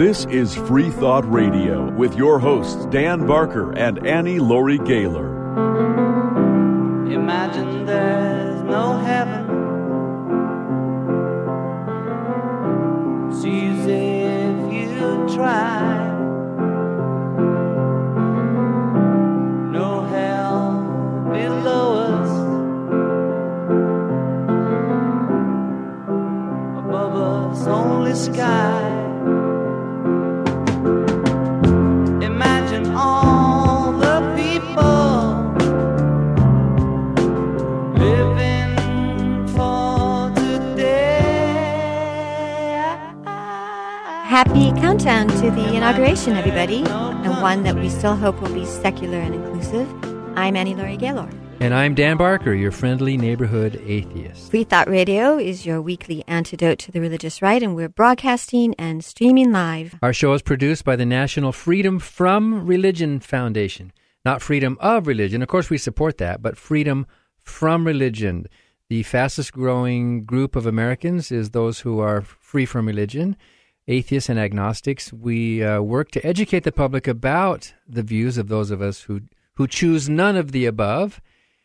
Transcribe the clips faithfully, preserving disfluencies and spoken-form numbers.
This is Free Thought Radio with your hosts Dan Barker and Annie Laurie Gaylor. Imagine there's no heaven. It's easy if you try. No hell below us. Above us only sky. Imagine all the people living for today. Happy countdown to the inauguration, everybody, and one that we still hope will be secular and inclusive. I'm Annie Laurie Gaylor. And I'm Dan Barker, your friendly neighborhood atheist. Free Thought Radio is your weekly antidote to the religious right, and we're broadcasting and streaming live. Our show is produced by the National Freedom from Religion Foundation. Not freedom of religion. Of course, we support that, but freedom from religion. The fastest growing group of Americans is those who are free from religion, atheists and agnostics. We uh, work to educate the public about the views of those of us who, who choose none of the above,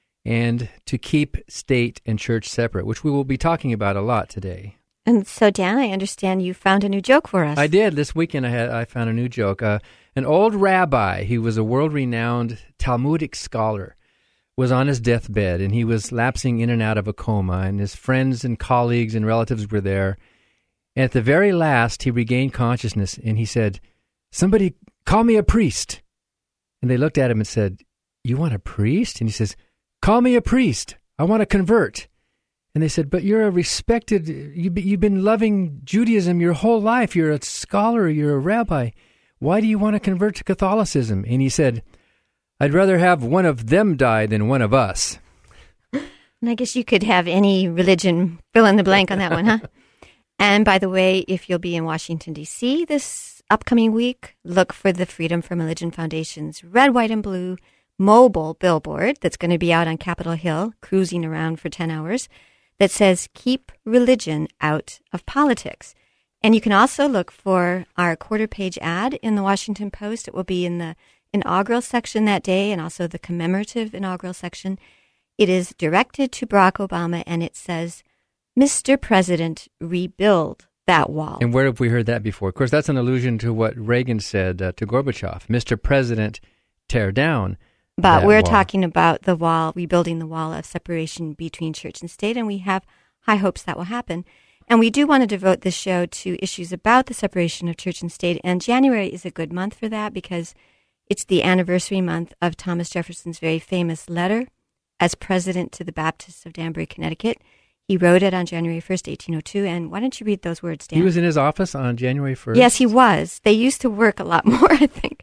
and to keep state and church separate, which we will be talking about a lot today. And so, Dan, I understand you found a new joke for us. I did. This weekend I had I found a new joke. Uh, an old rabbi, he was a world-renowned Talmudic scholar, was on his deathbed, and he was lapsing in and out of a coma, and his friends and colleagues and relatives were there. And at the very last, he regained consciousness, and he said, "Somebody call me a priest." And they looked at him and said, "You want a priest?" And he says, "Call me a priest. I want to convert." And they said, "But you're a respected, you've been loving Judaism your whole life. You're a scholar, you're a rabbi. Why do you want to convert to Catholicism?" And he said, "I'd rather have one of them die than one of us." And I guess you could have any religion fill in the blank on that one, huh? And by the way, if you'll be in Washington, D C this upcoming week, look for the Freedom from Religion Foundation's Red, White, and Blue mobile billboard that's going to be out on Capitol Hill, cruising around for ten hours, that says, "Keep religion out of politics." And you can also look for our quarter-page ad in the Washington Post. It will be in the inaugural section that day and also the commemorative inaugural section. It is directed to Barack Obama, and it says, "Mister President, rebuild that wall." And where have we heard that before? Of course, that's an allusion to what Reagan said uh, to Gorbachev. "Mister President, tear down But that we're wall." talking about the wall, rebuilding the wall of separation between church and state, and we have high hopes that will happen. And we do want to devote this show to issues about the separation of church and state, and January is a good month for that because it's the anniversary month of Thomas Jefferson's very famous letter as president to the Baptists of Danbury, Connecticut. He wrote it on January first, eighteen oh two, and why don't you read those words, Dan? He was in his office on January first? Yes, he was. They used to work a lot more, I think.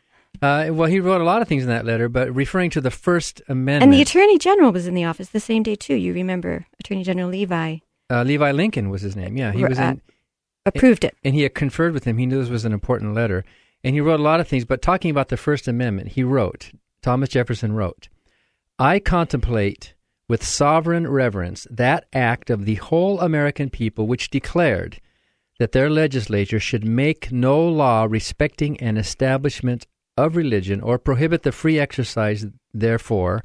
Uh, well, he wrote a lot of things in that letter, but referring to the First Amendment. And the Attorney General was in the office the same day, too. You remember Attorney General Levi. Uh, Levi Lincoln was his name, yeah. He was uh, in, approved it. And he had conferred with him. He knew this was an important letter. And he wrote a lot of things, but talking about the First Amendment, he wrote, Thomas Jefferson wrote, "I contemplate with sovereign reverence that act of the whole American people which declared that their legislature should make no law respecting an establishment of religion or prohibit the free exercise therefore,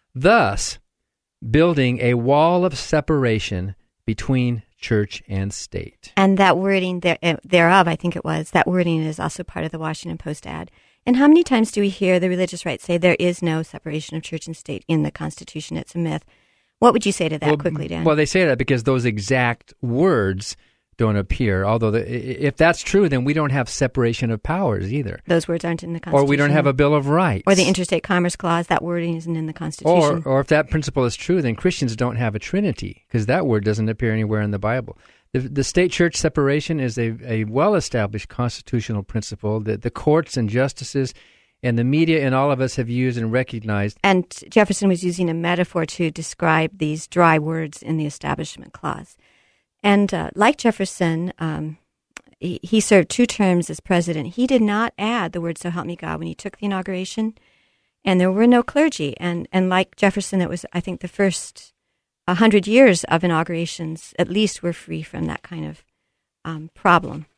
thus building a wall of separation between church and state." And that wording there, uh, thereof, I think it was, that wording is also part of the Washington Post ad. And how many times do we hear the religious right say there is no separation of church and state in the Constitution? It's a myth. What would you say to that well, quickly, Dan? Well, they say that because those exact words don't appear. Although the, if that's true, then we don't have separation of powers either. Those words aren't in the Constitution. Or we don't have a Bill of Rights. Or the Interstate Commerce Clause, that wording isn't in the Constitution. Or, or if that principle is true, then Christians don't have a Trinity, because that word doesn't appear anywhere in the Bible. The, the state-church separation is a, a well-established constitutional principle that the courts and justices and the media and all of us have used and recognized. And Jefferson was using a metaphor to describe these dry words in the Establishment Clause. And uh, like Jefferson, um, he, he served two terms as president. He did not add the word "so help me God" when he took the inauguration, and there were no clergy. And, and like Jefferson, it was, I think, the first one hundred years of inaugurations, at least, were free from that kind of um, problem.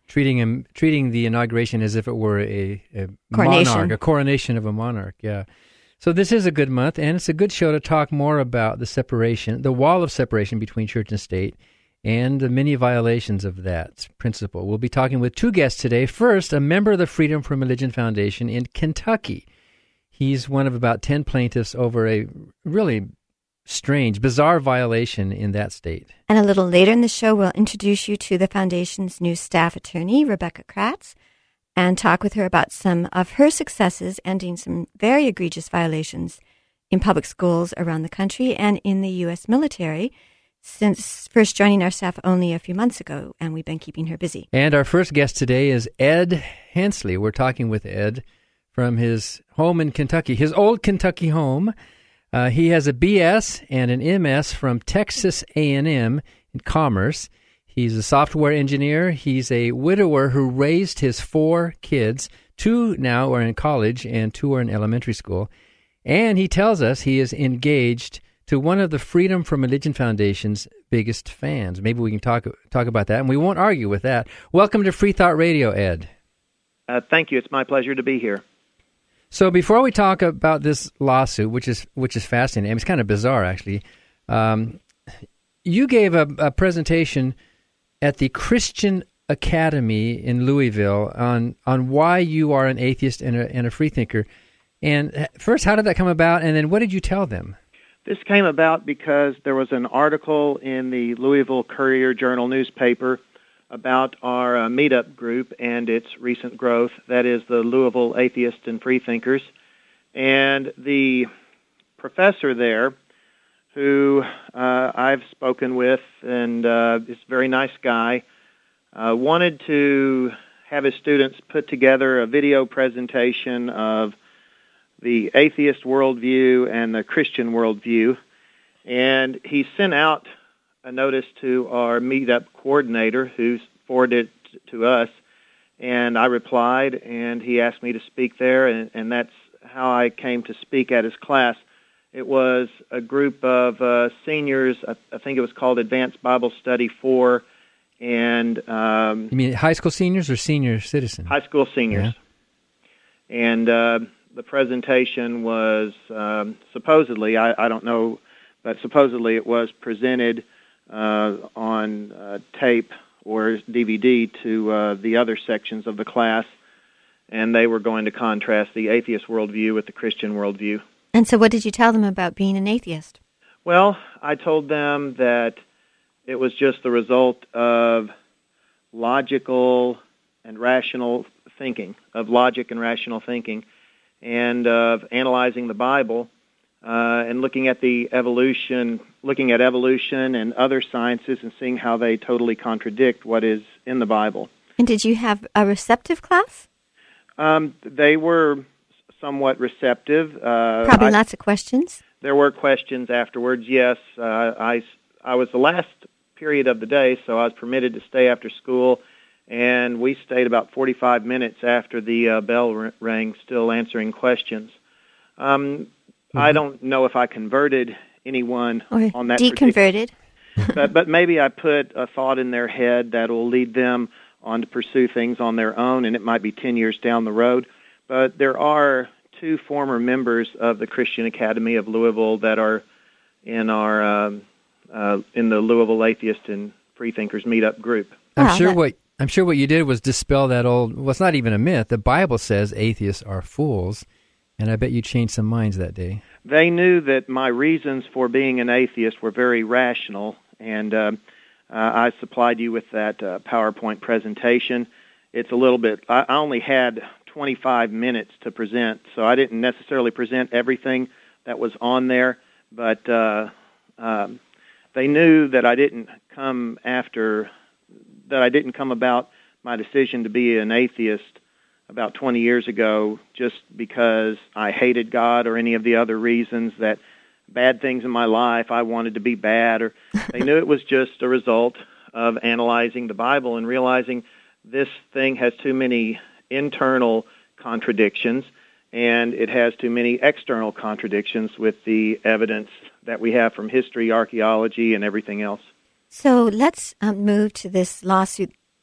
treating him, treating the inauguration as if it were a, a Coronation. monarch, a coronation of a monarch. Yeah. So this is a good month, and it's a good show to talk more about the separation, the wall of separation between church and state, and the many violations of that principle. We'll be talking with two guests today. First, a member of the Freedom from Religion Foundation in Kentucky. He's one of about ten plaintiffs over a really strange, bizarre violation in that state. And a little later in the show, we'll introduce you to the Foundation's new staff attorney, Rebecca Kratz, and talk with her about some of her successes ending some very egregious violations in public schools around the country and in the U S military since first joining our staff only a few months ago, and we've been keeping her busy. And our first guest today is Ed Hensley. We're talking with Ed from his home in Kentucky, his old Kentucky home. Uh, he has a B S and an M S from Texas A and M in commerce. He's a software engineer. He's a widower who raised his four kids. Two now are in college and two are in elementary school. And he tells us he is engaged to one of the Freedom from Religion Foundation's biggest fans. Maybe we can talk talk about that, and we won't argue with that. Welcome to Free Thought Radio, Ed. Uh, thank you. It's my pleasure to be here. So before we talk about this lawsuit, which is which is fascinating, it's kind of bizarre, actually, um, you gave a, a presentation at the Christian Academy in Louisville on on why you are an atheist and a, and a freethinker. And first, how did that come about? And then what did you tell them? This came about because there was an article in the Louisville Courier-Journal newspaper about our uh, meetup group and its recent growth, that is the Louisville Atheists and Freethinkers. And the professor there, who uh, I've spoken with, and uh, is a very nice guy, uh, wanted to have his students put together a video presentation of the atheist worldview and the Christian worldview. And he sent out a notice to our meetup coordinator, who forwarded it to us, and I replied, and he asked me to speak there, and, and that's how I came to speak at his class. It was a group of uh, seniors, I, I think it was called Advanced Bible Study four, and... Um, You mean high school seniors or senior citizens? High school seniors. Yeah. And uh, the presentation was um, supposedly, I, I don't know, but supposedly it was presented Uh, on uh, tape or D V D to uh, the other sections of the class, and they were going to contrast the atheist worldview with the Christian worldview. And so what did you tell them about being an atheist? Well, I told them that it was just the result of logical and rational thinking, of logic and rational thinking, and of analyzing the Bible uh, and looking at the evolution, looking at evolution and other sciences and seeing how they totally contradict what is in the Bible. And did you have a receptive class? Um, they were somewhat receptive. Uh, Probably I, lots of questions. There were questions afterwards, yes. Uh, I, I was the last period of the day, so I was permitted to stay after school, and we stayed about forty-five minutes after the uh, bell r- rang, still answering questions. Um, mm-hmm. I don't know if I converted anyone or on that deconverted. but, but maybe I put a thought in their head that will lead them on to pursue things on their own, and it might be ten years down the road. But there are two former members of the Christian Academy of Louisville that are in our um, uh, in the Louisville Atheist and Freethinkers meetup group. I'm Wow, sure that- what I'm sure what you did was dispel that old. Well, it's not even a myth. The Bible says atheists are fools, and I bet you changed some minds that day. They knew that my reasons for being an atheist were very rational, and uh, uh, I supplied you with that uh, PowerPoint presentation. It's a little bit. I I only had twenty-five minutes to present, so I didn't necessarily present everything that was on there, but uh, um, they knew that I didn't come after, that I didn't come about my decision to be an atheist about twenty years ago just because I hated God or any of the other reasons that bad things in my life, I wanted to be bad, or they knew it was just a result of analyzing the Bible and realizing this thing has too many internal contradictions, and it has too many external contradictions with the evidence that we have from history, archaeology, and everything else. So let's um, move to this lawsuit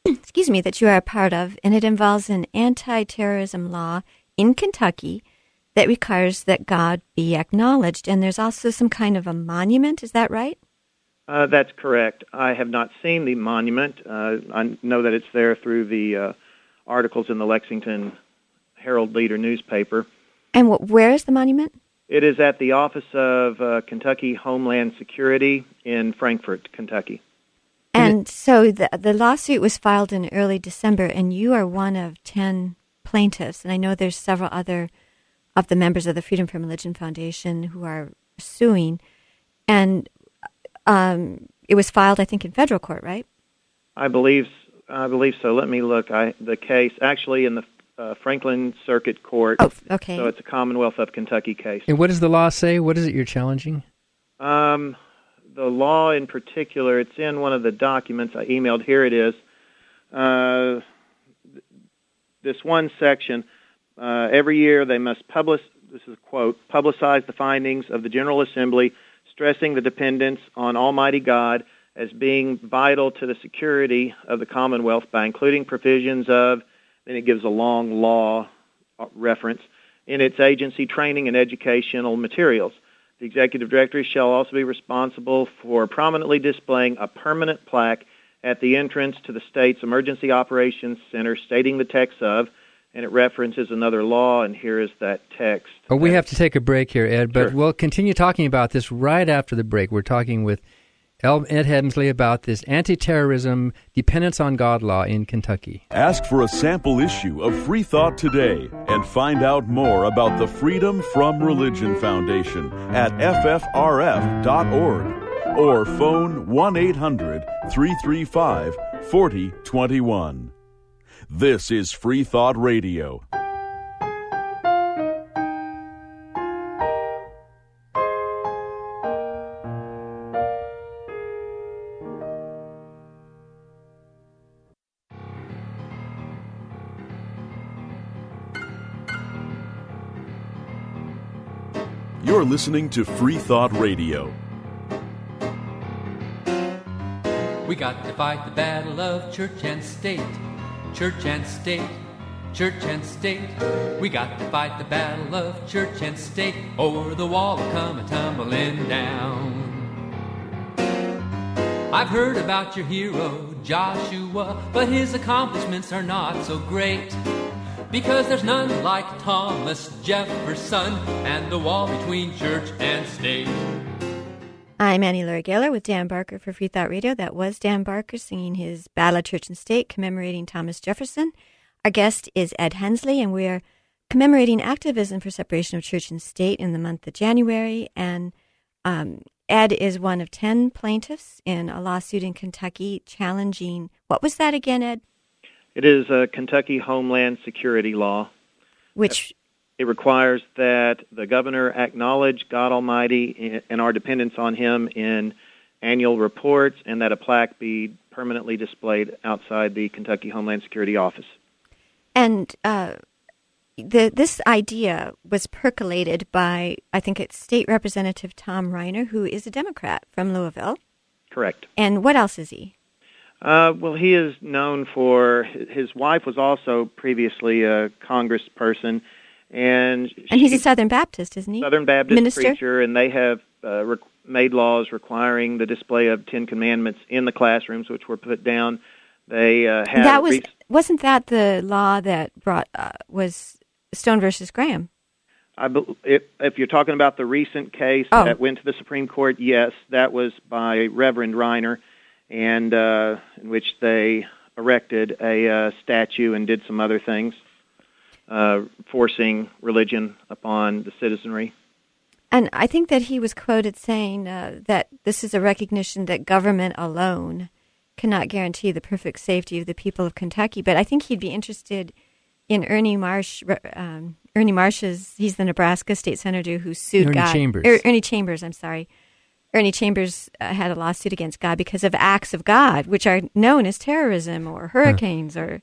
excuse me, that you are a part of, and it involves an anti-terrorism law in Kentucky that requires that God be acknowledged. And there's also some kind of a monument. Is that right? Uh, that's correct. I have not seen the monument. Uh, I know that it's there through the uh, articles in the Lexington Herald Leader newspaper. And wh- where is the monument? It is at the Office of uh, Kentucky Homeland Security in Frankfort, Kentucky. And so the the lawsuit was filed in early December, and you are one of ten plaintiffs. And I know there's several other of the members of the Freedom from Religion Foundation who are suing. And um, it was filed, I think, in federal court, right? I believe I believe so. Let me look. I the case actually in the uh, Franklin Circuit Court. Oh, okay. So it's a Commonwealth of Kentucky case. And what does the law say? What is it you're challenging? Um. The law in particular, it's in one of the documents I emailed. Here it is. Uh, this one section, uh, every year they must publish, this is a quote, publicize the findings of the General Assembly, stressing the dependence on Almighty God as being vital to the security of the Commonwealth by including provisions of, then it gives a long law reference, in its agency training and educational materials. The executive director shall also be responsible for prominently displaying a permanent plaque at the entrance to the state's Emergency Operations Center stating the text of, and it references another law, and here is that text. Oh, we have to take a break here, Ed, but Sure. we'll continue talking about this right after the break. We're talking with Ed Hensley about this anti-terrorism dependence on God law in Kentucky. Ask for a sample issue of Free Thought today and find out more about the Freedom from Religion Foundation at F F R F dot org or phone one eight hundred three three five four zero two one. This is Free Thought Radio. You're listening to Free Thought Radio. We got to fight the battle of church and state, church and state, church and state. We got to fight the battle of church and state, or the wall will come a-tumbling down. I've heard about your hero, Joshua, but his accomplishments are not so great. Because there's none like Thomas Jefferson and the wall between church and state. I'm Annie Laurie Gaylor with Dan Barker for Free Thought Radio. That was Dan Barker singing his Battle of Church and State commemorating Thomas Jefferson. Our guest is Ed Hensley, and we are commemorating activism for separation of church and state in the month of January. And um, Ed is one of ten plaintiffs in a lawsuit in Kentucky challenging, what was that again, Ed? It is a Kentucky Homeland Security law. Which It requires that the governor acknowledge God Almighty and our dependence on Him in annual reports, and that a plaque be permanently displayed outside the Kentucky Homeland Security office. And uh, the this idea was percolated by, I think it's State Representative Tom Reiner, who is a Democrat from Louisville. Correct. And what else is he? Uh, well, he is known for, his wife was also previously a congressperson, and And he's she- a Southern Baptist, isn't he? Southern Baptist Minister? preacher, and they have uh, re- made laws requiring the display of Ten Commandments in the classrooms, which were put down. They uh, had That was re- wasn't that the law that brought uh, was Stone versus Graham? I be- if, if you're talking about the recent case Oh. that went to the Supreme Court, yes, that was by Reverend Reiner, and uh, in which they erected a uh, statue and did some other things, uh, forcing religion upon the citizenry. And I think that he was quoted saying uh, that this is a recognition that government alone cannot guarantee the perfect safety of the people of Kentucky. But I think he'd be interested in Ernie Marsh. Um, Ernie Marsh's, he's the Nebraska state senator who sued Ernie God. Chambers. Er, Ernie Chambers, I'm sorry. Ernie Chambers uh, had a lawsuit against God because of acts of God, which are known as terrorism or hurricanes or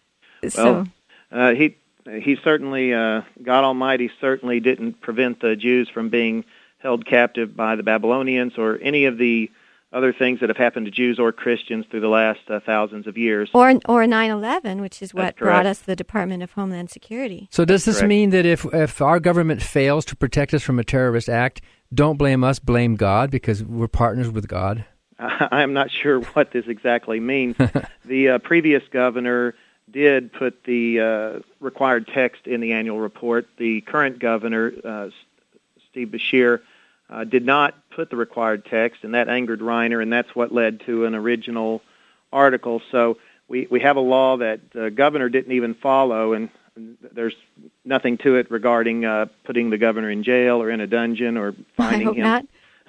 so. Well, uh, he he certainly, uh, God Almighty certainly didn't prevent the Jews from being held captive by the Babylonians or any of the other things that have happened to Jews or Christians through the last uh, thousands of years. Or or nine eleven, which is what That's brought correct. us the Department of Homeland Security. So does this Correct. mean that if, if our government fails to protect us from a terrorist act, don't blame us, blame God, because we're partners with God? I am not sure what this exactly means. The uh, previous governor did put the uh, required text in the annual report. The current governor, uh, Steve Beshear, uh, did not put the required text, and that angered Reiner, and that's what led to an original article. So we, we have a law that the governor didn't even follow, and there's nothing to it regarding uh, putting the governor in jail or in a dungeon or finding I hope him. not.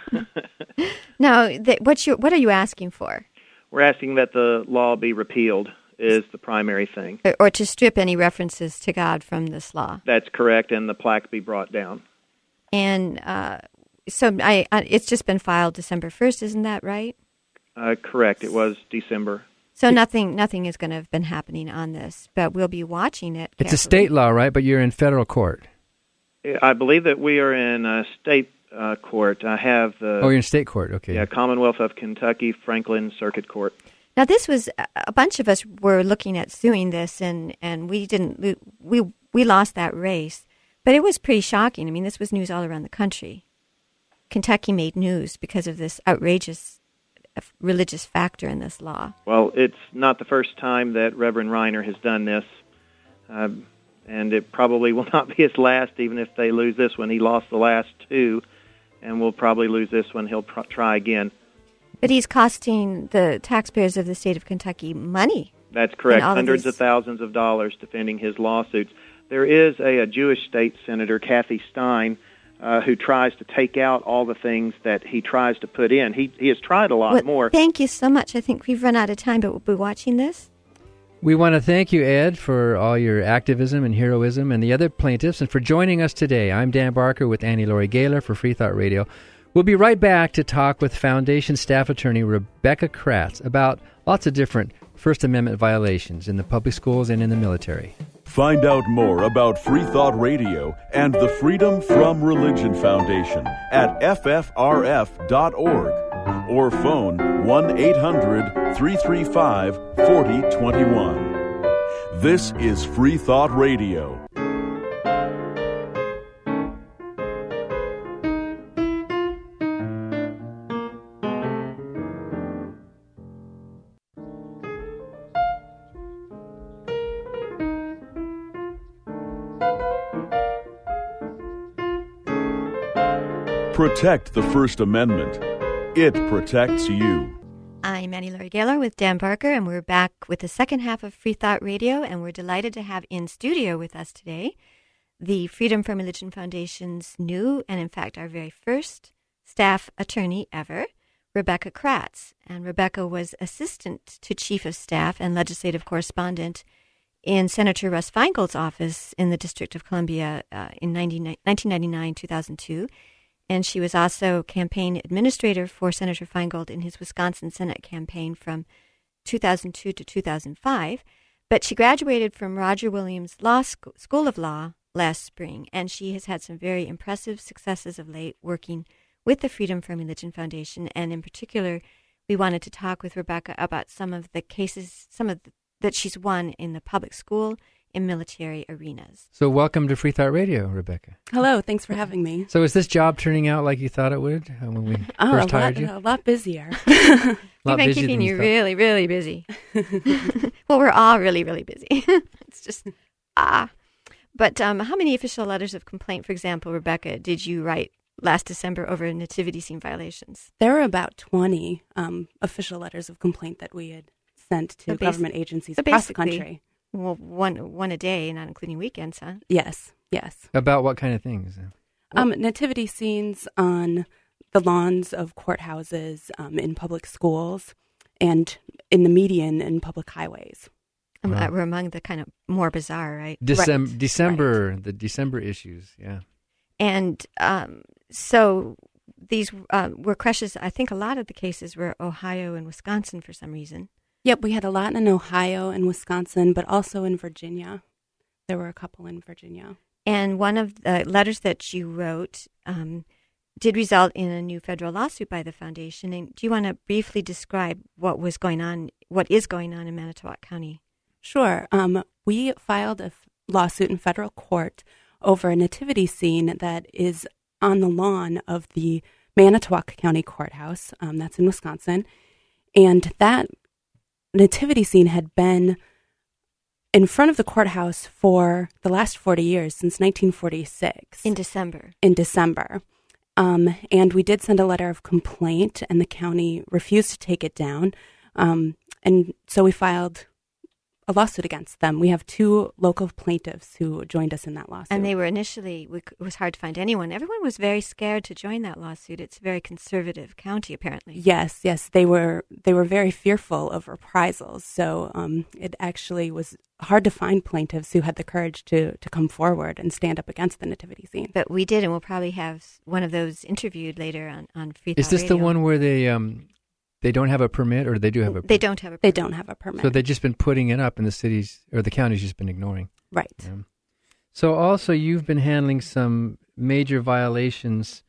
No, th- what's your, what are you asking for? We're asking that the law be repealed is the primary thing. Or, or to strip any references to God from this law? That's correct, and the plaque be brought down. And uh, so I, I, it's just been filed December first, isn't that right? Uh, correct. It was December. So nothing nothing is going to have been happening on this, but we'll be watching it It's a carefully. state law, right? But you're in federal court. I believe that we are in a state uh, court. I have the Oh, you're in state court. Okay. yeah, Commonwealth of Kentucky Franklin Circuit Court. Now, this was a bunch of us were looking at suing this, and, and we didn't we we lost that race, but it was pretty shocking. I mean, this was news all around the country. Kentucky made news because of this outrageous religious factor in this law. Well, it's not the first time that Reverend Reiner has done this, um, and it probably will not be his last, even if they lose this one. He lost the last two, and will probably lose this one. He'll pr- try again. But he's costing the taxpayers of the state of Kentucky money. That's correct. all of Hundreds these- of thousands of dollars defending his lawsuits. There is a, a Jewish state senator, Kathy Stein, uh, who tries to take out all the things that he tries to put in. He he has tried a lot Well, more. Thank you so much. I think we've run out of time, but we'll be watching this. We want to thank you, Ed, for all your activism and heroism and the other plaintiffs, and for joining us today. I'm Dan Barker with Annie Laurie Gaylor for Free Thought Radio. We'll be right back to talk with Foundation staff attorney Rebecca Kratz about lots of different First Amendment violations in the public schools and in the military. Find out more about Free Thought Radio and the Freedom from Religion Foundation at F F R F dot org or phone one eight hundred three three five four zero two one. This is Free Thought Radio. Protect the First Amendment. It protects you. I'm Annie Laurie Gaylor with Dan Barker, and we're back with the second half of Free Thought Radio, and we're delighted to have in studio with us today the Freedom from Religion Foundation's new, and in fact our very first, staff attorney ever, Rebecca Kratz. And Rebecca was assistant to chief of staff and legislative correspondent in Senator Russ Feingold's office in the District of Columbia uh, in nineteen ninety-nine to two thousand two. And she was also campaign administrator for Senator Feingold in his Wisconsin Senate campaign from two thousand two to two thousand five. But she graduated from Roger Williams Law School, School of Law last spring, and she has had some very impressive successes of late working with the Freedom from Religion Foundation. And in particular, we wanted to talk with Rebecca about some of the cases, some of the, that she's won in the public school and military arenas. So welcome to Free Thought Radio, Rebecca. Hello, thanks for having me. So is this job turning out like you thought it would uh, when we Oh, first a hired lot, you? a lot busier. A We've lot been busier keeping than you thought. really, really busy. Well, we're all really, really busy. It's just, ah. But um, how many official letters of complaint, for example, Rebecca, did you write last December over nativity scene violations? There were about twenty um, official letters of complaint that we had sent to So basi- government agencies so across the basically- country. Well, one one a day, not including weekends, huh? Yes, yes. About what kind of things? Um, nativity scenes on the lawns of courthouses, um, in public schools, and in the median and public highways. Um, Wow. uh, we're among the kind of more bizarre, right? December, Right. December, the December issues, yeah. And um, so these uh, were crushes. I think a lot of the cases were Ohio and Wisconsin for some reason. Yep, we had a lot in Ohio and Wisconsin, but also in Virginia. There were a couple in Virginia. And one of the letters that you wrote um, did result in a new federal lawsuit by the foundation. And do you want to briefly describe what was going on, what is going on in Manitowoc County? Sure. Um, we filed a f- lawsuit in federal court over a nativity scene that is on the lawn of the Manitowoc County Courthouse. Um, that's in Wisconsin. And that nativity scene had been in front of the courthouse for the last forty years, since nineteen forty-six. In December. In December. Um, and we did send a letter of complaint, and the county refused to take it down. Um, and so we filed a lawsuit against them. We have two local plaintiffs who joined us in that lawsuit. And they were initially, we, it was hard to find anyone. Everyone was very scared to join that lawsuit. It's a very conservative county, apparently. Yes, yes. They were they were very fearful of reprisals. So um, it actually was hard to find plaintiffs who had the courage to, to come forward and stand up against the nativity scene. But we did, and we'll probably have one of those interviewed later on, on Free Thought Is this Radio. the one where they um they don't have a permit, or they do have a permit? They don't have a permit. They don't have a permit. So they've just been putting it up, and the cities or the county's just been ignoring. Right. Yeah. So also you've been handling some major violations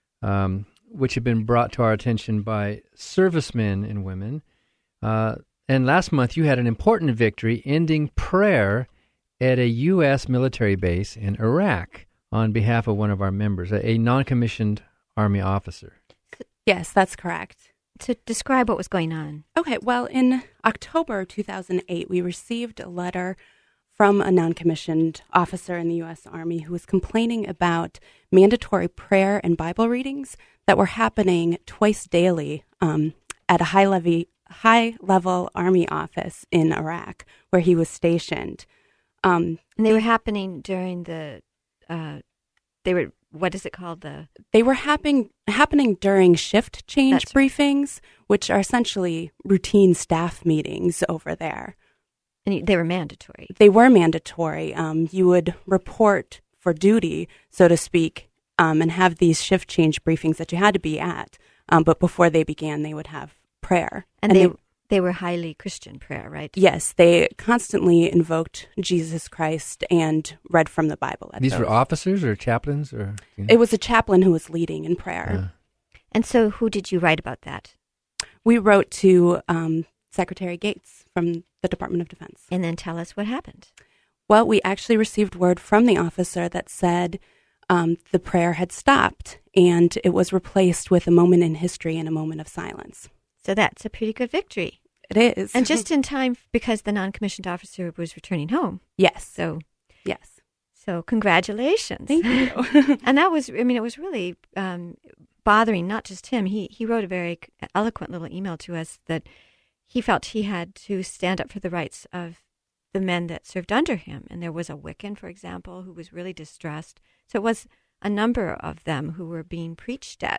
um, which have been brought to our attention by servicemen and women. Uh, and last month you had an important victory ending prayer at a U S military base in Iraq on behalf of one of our members, a, a non-commissioned Army officer. Yes, that's correct. To describe what was going on. Okay, well, in October two thousand eight, we received a letter from a non-commissioned officer in the U S Army who was complaining about mandatory prayer and Bible readings that were happening twice daily um, at a high-level high-level Army office in Iraq where he was stationed. Um, And they were happening during the, uh, they were, what is it called? The They were happening happening during shift change That's right. briefings, which are essentially routine staff meetings over there. And they were mandatory. They were mandatory. Um, you would report for duty, so to speak, um, and have these shift change briefings that you had to be at. Um, but before they began, they would have prayer. And, they, they were highly Christian prayer, right? Yes, they constantly invoked Jesus Christ and read from the Bible. At These those. were officers or chaplains, or you know? It was a chaplain who was leading in prayer. Uh, And so who did you write about that? We wrote to um, Secretary Gates from the Department of Defense. And then tell us what happened. Well, we actually received word from the officer that said um, the prayer had stopped and it was replaced with a moment in history and a moment of silence. So that's a pretty good victory. It is. And just in time because the non-commissioned officer was returning home. yes. So, Yes. so congratulations. Thank you. And that was, I mean, it was really um, bothering not just him. He he wrote a very eloquent little email to us that he felt he had to stand up for the rights of the men that served under him. And there was a Wiccan, for example, who was really distressed. So it was a number of them who were being preached at,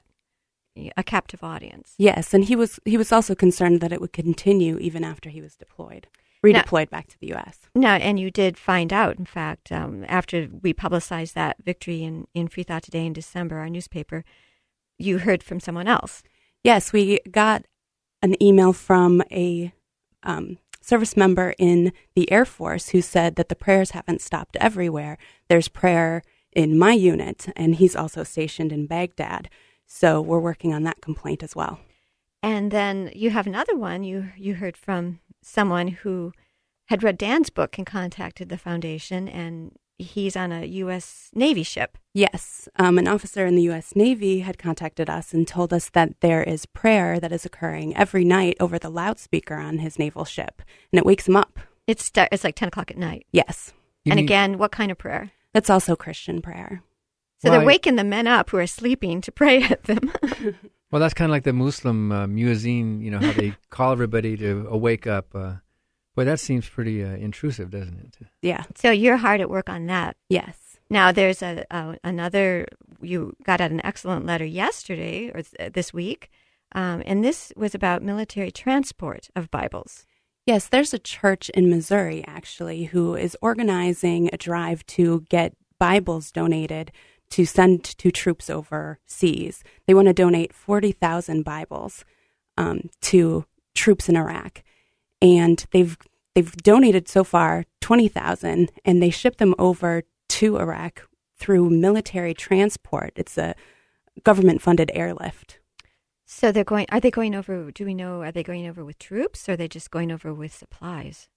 a captive audience. Yes, and he was he was also concerned that it would continue even after he was deployed, redeployed back to the U S. No, and you did find out, in fact, um, after we publicized that victory in, in Free Thought Today in December, our newspaper, you heard from someone else. Yes, we got an email from a um, service member in the Air Force who said that the prayers haven't stopped everywhere. There's prayer in my unit, and he's also stationed in Baghdad. So we're working on that complaint as well. And then you have another one. You you heard from someone who had read Dan's book and contacted the foundation, and he's on a U S Navy ship. Yes, um, an officer in the U S Navy had contacted us and told us that there is prayer that is occurring every night over the loudspeaker on his naval ship, and it wakes him up. It's start, it's like ten o'clock at night. Yes, you and mean- again, what kind of prayer? that's also Christian prayer. So Well, they're I- waking the men up who are sleeping to pray at them. Well, that's kind of like the Muslim uh, muezzin, you know, how they call everybody to uh, wake up. Uh, boy, that seems pretty uh, intrusive, doesn't it? Yeah, So you're hard at work on that. yes. Now, there's a, a another, you got out an excellent letter yesterday or th- this week, um, and this was about military transport of Bibles. Yes, there's a church in Missouri, actually, who is organizing a drive to get Bibles donated to send to troops overseas. They want to donate forty thousand Bibles um, to troops in Iraq. And they've they've donated so far twenty thousand, and they ship them over to Iraq through military transport. It's a government-funded airlift. So they're going. Are they going over? Do we know? Are they going over with troops, or are they just going over with supplies?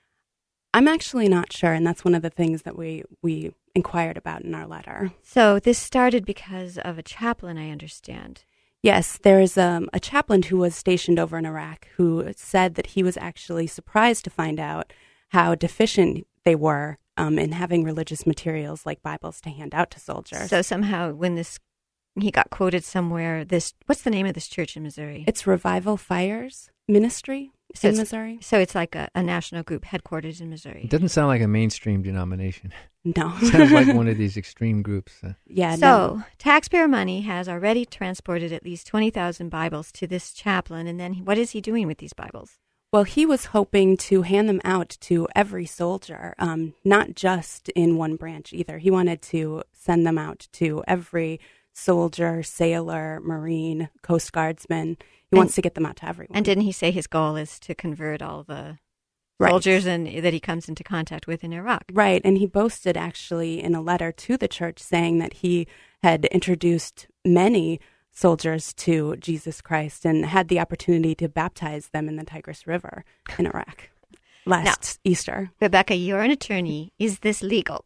I'm actually not sure, and that's one of the things that we we inquired about in our letter. So this started because of a chaplain, I understand. Yes, there's um, a chaplain who was stationed over in Iraq who said that he was actually surprised to find out how deficient they were um, in having religious materials like Bibles to hand out to soldiers. So somehow when this, he got quoted somewhere, this, what's the name of this church in Missouri? It's Revival Fires Ministry so in it's, Missouri. So it's like a, a national group headquartered in Missouri. It doesn't sound like a mainstream denomination. No. It sounds like one of these extreme groups. Uh. Yeah. So no. taxpayer money has already transported at least twenty thousand Bibles to this chaplain. And then what is he doing with these Bibles? Well, he was hoping to hand them out to every soldier, um, not just in one branch either. He wanted to send them out to every soldier, sailor, Marine, Coast Guardsman. He and, wants to get them out to everyone. And didn't he say his goal is to convert all the right. soldiers and that he comes into contact with in Iraq? Right. And he boasted actually in a letter to the church saying that he had introduced many soldiers to Jesus Christ and had the opportunity to baptize them in the Tigris River in Iraq last now, Easter. Rebecca, you're an attorney. Is this legal?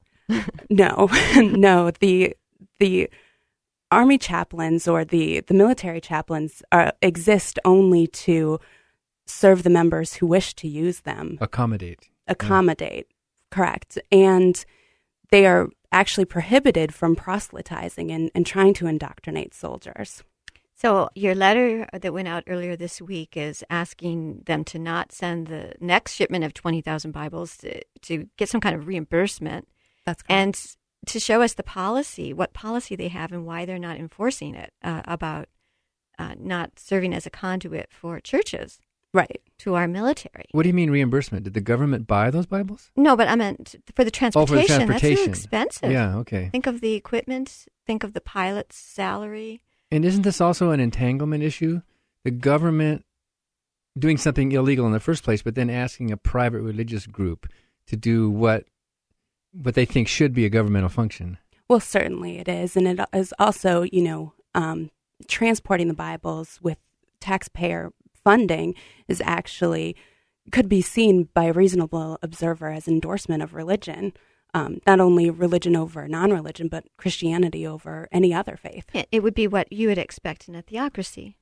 No, no. The the Army chaplains or the, the military chaplains are, exist only to serve the members who wish to use them. Accommodate. Accommodate, yeah. Correct. And they are actually prohibited from proselytizing and, and trying to indoctrinate soldiers. So your letter that went out earlier this week is asking them to not send the next shipment of twenty thousand Bibles to, to get some kind of reimbursement. That's correct. And to show us the policy, what policy they have and why they're not enforcing it, uh, about uh, not serving as a conduit for churches. Right. To our military. What do you mean reimbursement? Did the government buy those Bibles? No, but I meant for the transportation. Oh, for the transportation. That's too expensive. Yeah, okay. Think of the equipment. Think of the pilot's salary. And isn't this also an entanglement issue? The government doing something illegal in the first place, but then asking a private religious group to do what what they think should be a governmental function. Well, certainly it is. And it is also, you know, um, transporting the Bibles with taxpayer funding is actually, could be seen by a reasonable observer as endorsement of religion. Um, not only religion over non-religion, but Christianity over any other faith. It would be what you would expect in a theocracy.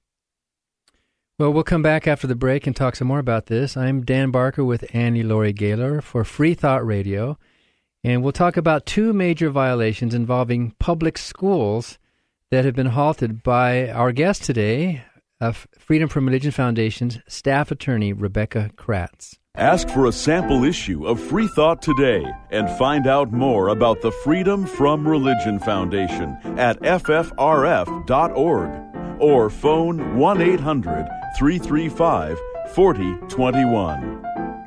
Well, we'll come back after the break and talk some more about this. I'm Dan Barker with Annie Laurie Gaylor for Free Thought Radio, and we'll talk about two major violations involving public schools that have been halted by our guest today, uh, Freedom from Religion Foundation's staff attorney, Rebecca Kratz. Ask for a sample issue of Free Thought today and find out more about the Freedom from Religion Foundation at F F R F dot org or phone one eight hundred three three five four zero two one.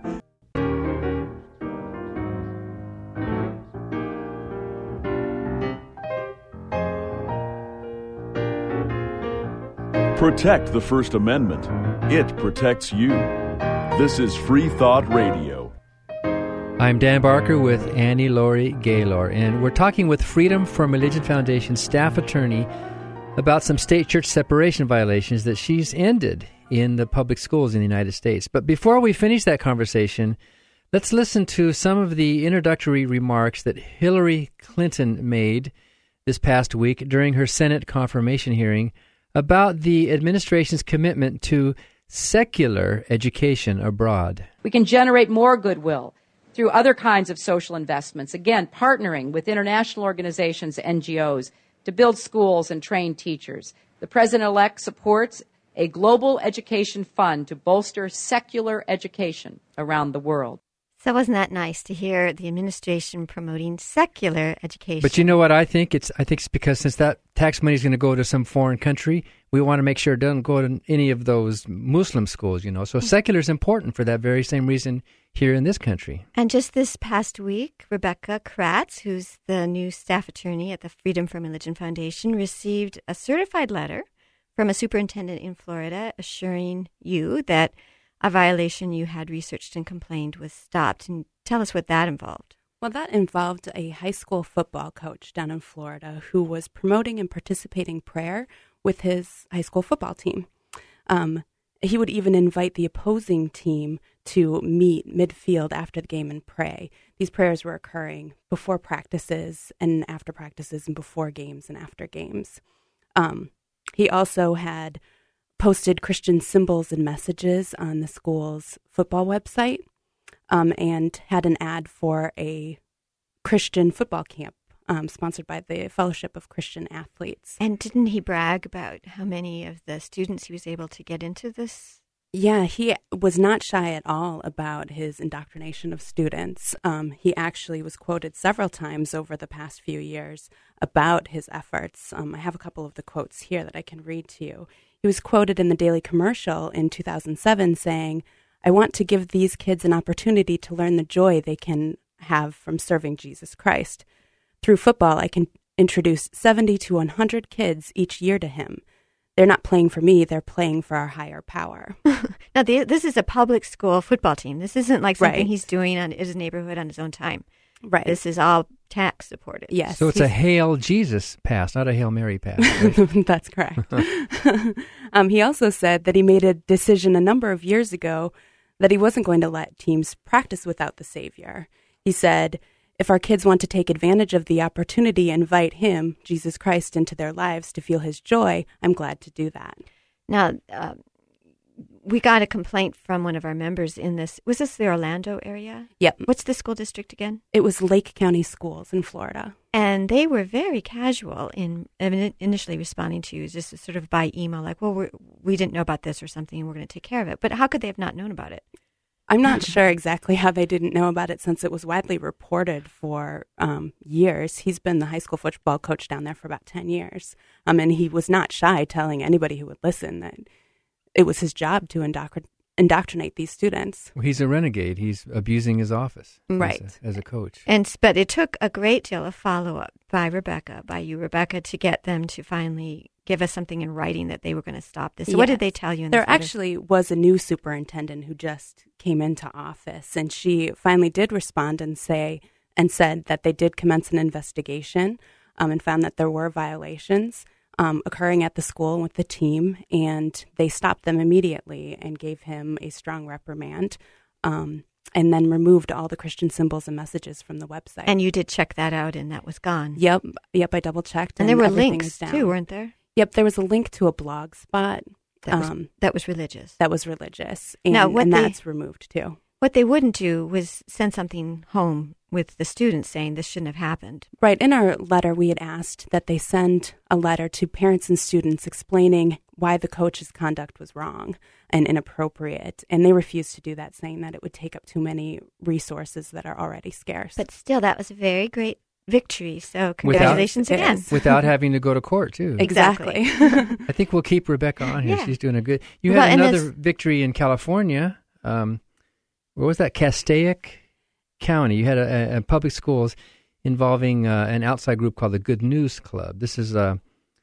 Protect the First Amendment. It protects you. This is Free Thought Radio. I'm Dan Barker with Annie Laurie Gaylor, and we're talking with Freedom from Religion Foundation staff attorney about some state church separation violations that she's ended in the public schools in the United States. But before we finish that conversation, let's listen to some of the introductory remarks that Hillary Clinton made this past week during her Senate confirmation hearing about the administration's commitment to secular education abroad. We can generate more goodwill through other kinds of social investments, again, partnering with international organizations, N G Os, to build schools and train teachers. The president-elect supports a global education fund to bolster secular education around the world. So wasn't that nice to hear the administration promoting secular education? But you know what I think? It's I think it's because since that tax money is going to go to some foreign country, we want to make sure it doesn't go to any of those Muslim schools, you know. So secular is important for that very same reason here in this country. And just this past week, Rebecca Kratz, who's the new staff attorney at the Freedom from Religion Foundation, received a certified letter from a superintendent in Florida assuring you that a violation you had researched and complained was stopped. And tell us what that involved. Well, that involved a high school football coach down in Florida who was promoting and participating prayer with his high school football team. Um, he would even invite the opposing team to meet midfield after the game and pray. These prayers were occurring before practices and after practices and before games and after games. Um, he also had posted Christian symbols and messages on the school's football website um, and had an ad for a Christian football camp um, sponsored by the Fellowship of Christian Athletes. And didn't he brag about how many of the students he was able to get into this? Yeah, he was not shy at all about his indoctrination of students. Um, he actually was quoted several times over the past few years about his efforts. Um, I have a couple of the quotes here that I can read to you. He was quoted in the Daily Commercial in two thousand seven saying, "I want to give these kids an opportunity to learn the joy they can have from serving Jesus Christ. Through football, I can introduce seventy to one hundred kids each year to him. They're not playing for me, they're playing for our higher power." Now, the, this is a public school football team. This isn't like something Right. he's doing in his neighborhood on his own time. Right. This is all tax supported. Yes. So it's a he's- Hail Jesus pass, not a Hail Mary pass. Right? That's correct. um, he also said that he made a decision a number of years ago that he wasn't going to let teams practice without the Savior. He said, "If our kids want to take advantage of the opportunity and invite him, Jesus Christ, into their lives to feel his joy, I'm glad to do that." Now, uh, we got a complaint from one of our members in this. Was this the Orlando area? Yep. What's the school district again? It was Lake County Schools in Florida. And they were very casual in in- initially responding to you, just sort of by email, like, well, we're, we didn't know about this or something, and we're going to take care of it. But how could they have not known about it? I'm not sure exactly how they didn't know about it since it was widely reported for um, years. He's been the high school football coach down there for about ten years. Um, and he was not shy telling anybody who would listen that it was his job to indoctr- indoctrinate these students. Well, he's a renegade. He's abusing his office as a- Right. as a, coach. And s- but it took a great deal of follow up by Rebecca, by you, Rebecca, to get them to finally give us something in writing that they were going to stop this. So what did Yes. they tell you? In There this letter? actually was a new superintendent who just came into office, and she finally did respond and say and said that they did commence an investigation um, and found that there were violations um, occurring at the school and with the team, and they stopped them immediately and gave him a strong reprimand. Um, and then removed all the Christian symbols and messages from the website. And you did check that out, and that was gone. Yep, yep, I double checked. And there were everything links is down. too, weren't there? Yep, there was a link to a blog spot That was, um, that was religious. that was religious, and, Now, what and they- that's removed too. What they wouldn't do was send something home with the students saying this shouldn't have happened. Right. In our letter, we had asked that they send a letter to parents and students explaining why the coach's conduct was wrong and inappropriate. And they refused to do that, saying that it would take up too many resources that are already scarce. But still, that was a very great victory. So congratulations Without- again. Yes. Without having to go to court, too. Exactly. I think we'll keep Rebecca on here. Yeah. She's doing a good. You Well, had and another this- victory in California. Um, where was that? Castaic County. You had a, a, a public schools involving uh, an outside group called the Good News Club. This is a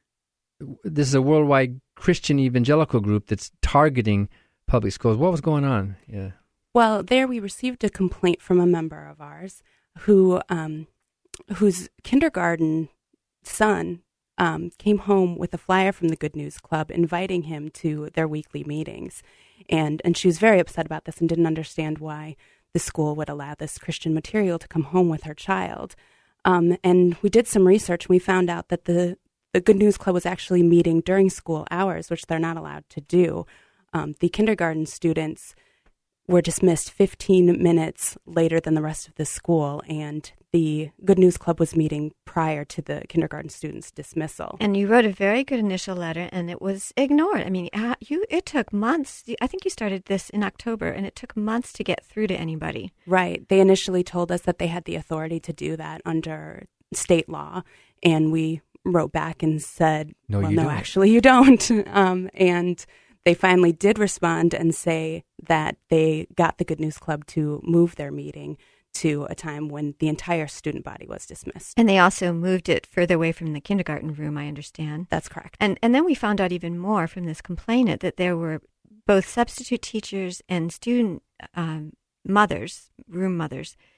this is a worldwide Christian evangelical group that's targeting public schools. What was going on? Yeah. Well, there we received a complaint from a member of ours who, um, whose kindergarten son um, came home with a flyer from the Good News Club inviting him to their weekly meetings. And, and she was very upset about this and didn't understand why the school would allow this Christian material to come home with her child. Um, and we did some research, and we found out that the, the Good News Club was actually meeting during school hours, which they're not allowed to do. Um, the kindergarten students were dismissed fifteen minutes later than the rest of the school, and the Good News Club was meeting prior to the kindergarten students' dismissal. And you wrote a very good initial letter, and it was ignored. I mean, how- you it took months. I think you started this in October, and it took months to get through to anybody. Right. They initially told us that they had the authority to do that under state law, and we wrote back and said, No, well, you no, don't." actually you don't. um, and they finally did respond and say that they got the Good News Club to move their meeting to a time when the entire student body was dismissed. And they also moved it further away from the kindergarten room, I understand. That's correct. And and then we found out even more from this complainant that there were both substitute teachers and student um, mothers, room mothers,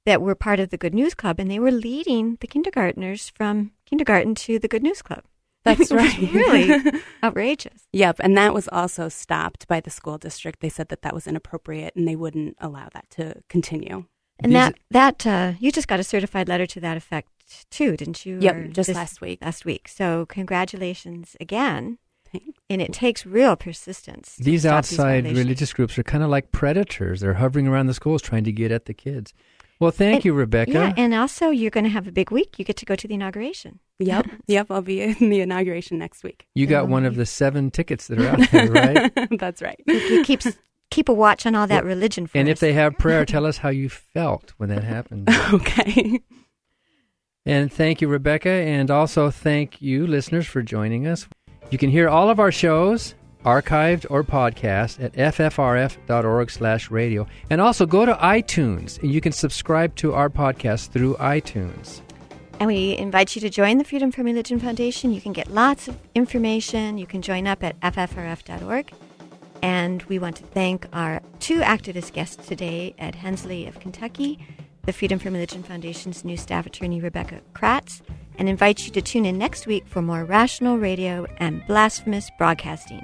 that were part of the Good News Club, and they were leading the kindergartners from kindergarten to the Good News Club. That's right. Really outrageous. Yep, and that was also stopped by the school district. They said that that was inappropriate, and they wouldn't allow that to continue. And These- that that uh, you just got a certified letter to that effect too, didn't you? Yep, Or just this- last week. Last week. So congratulations again. Thanks. And it takes real persistence. to These stop outside violations. religious groups are kind of like predators. They're hovering around the schools trying to get at the kids. Well, thank And- you, Rebecca. Yeah, and also you're going to have a big week. You get to go to the inauguration. Yep, yep, I'll be in the inauguration next week. You got one of the seven tickets that are out there, right? That's right. You keep keep a watch on all that religion for And us. if they have prayer, tell us how you felt when that happened. Okay. And thank you, Rebecca. And also thank you, listeners, for joining us. You can hear all of our shows, archived or podcast, at ffrf.org slash radio. And also go to iTunes, and you can subscribe to our podcast through iTunes. And we invite you to join the Freedom from Religion Foundation. You can get lots of information. You can join up at f f r f dot org. And we want to thank our two activist guests today, Ed Hensley of Kentucky, the Freedom from Religion Foundation's new staff attorney, Rebecca Kratz, and invite you to tune in next week for more rational radio and blasphemous broadcasting.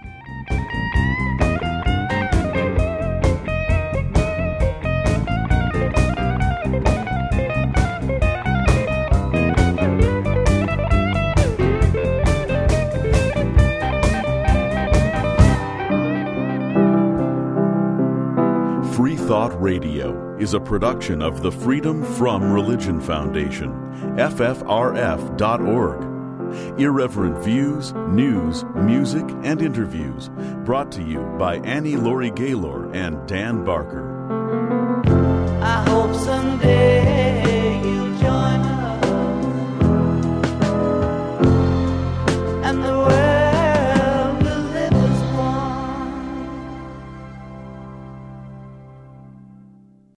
Free Thought Radio is a production of the Freedom from Religion Foundation, F F R F dot org. Irreverent views, news, music, and interviews brought to you by Annie Laurie Gaylor and Dan Barker. I hope someday